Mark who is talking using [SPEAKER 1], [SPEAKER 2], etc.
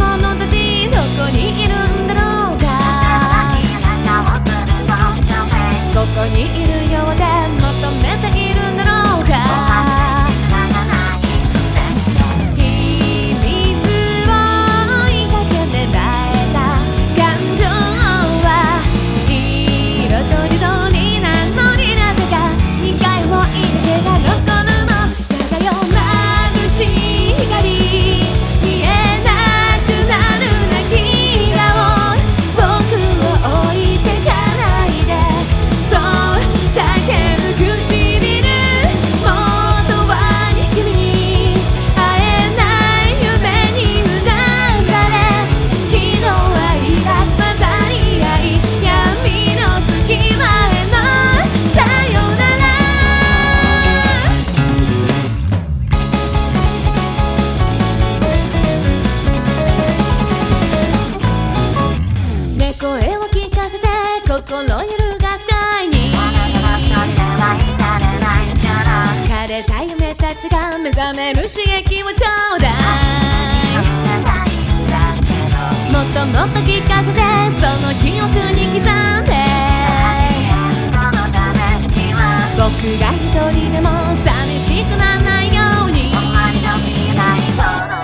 [SPEAKER 1] 者たちどこにいるんだろうか。ここにいるようで求めているんだろうか。秘密を追いかけてられた感情は色とりどりなのになぜか2回もいてが残るの。ただよ眩しい光見えなくなる泣き顔僕を置いてかないでそう叫ぶ唇もっとはに君に会えない夢にうなされ喜怒哀楽混ざり合い闇の隙間へのさよなら。声を聞かせて心揺るがす会に枯れた夢たちが目覚める刺激をちょうだい。もっともっと聞かせてその記憶に刻んで僕が一人でも寂しくならないように